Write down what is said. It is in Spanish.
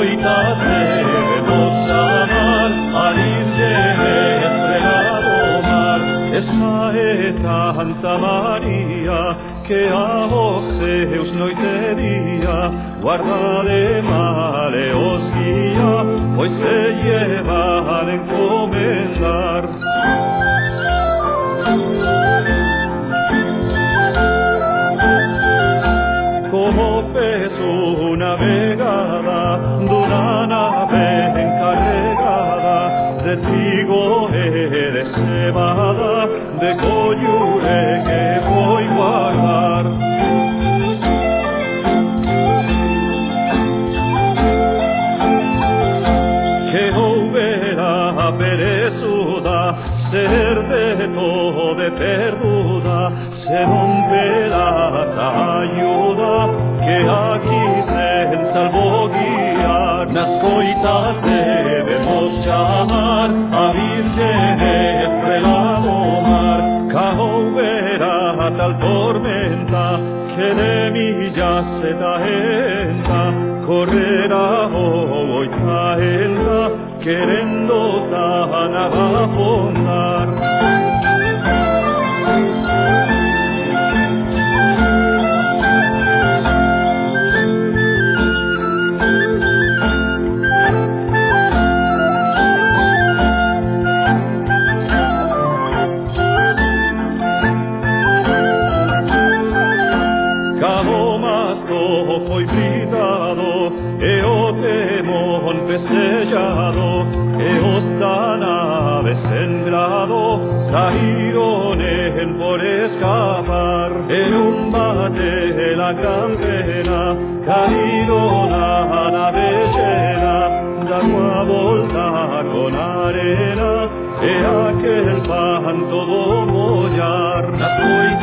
coitas debemos amar, al irse estrellado mar, esa Santa María, que a Zeus noite día, guarda de male os guía, hoy se llevan a encomendar. Como fez una vegada d'una nave encarregada de trigo e de cebada, de collure que voy guardar. Que houbera perezuda, ser de todo de perduda, se rompera ta ayuda, que aquí se salvó guiar. Nas coitas debemos llamar a Virgen estrellado mar, ca houbera tal tormenta, que de millas se taenta, correrá hoy taenta, querendo tan abafondar. Foi bridado e o temón pesellado e os da nave sembrado saíron por escapar en un bate la gran pena, caíron a nave llena, dando a volta con arena e aquel pan todo mollar.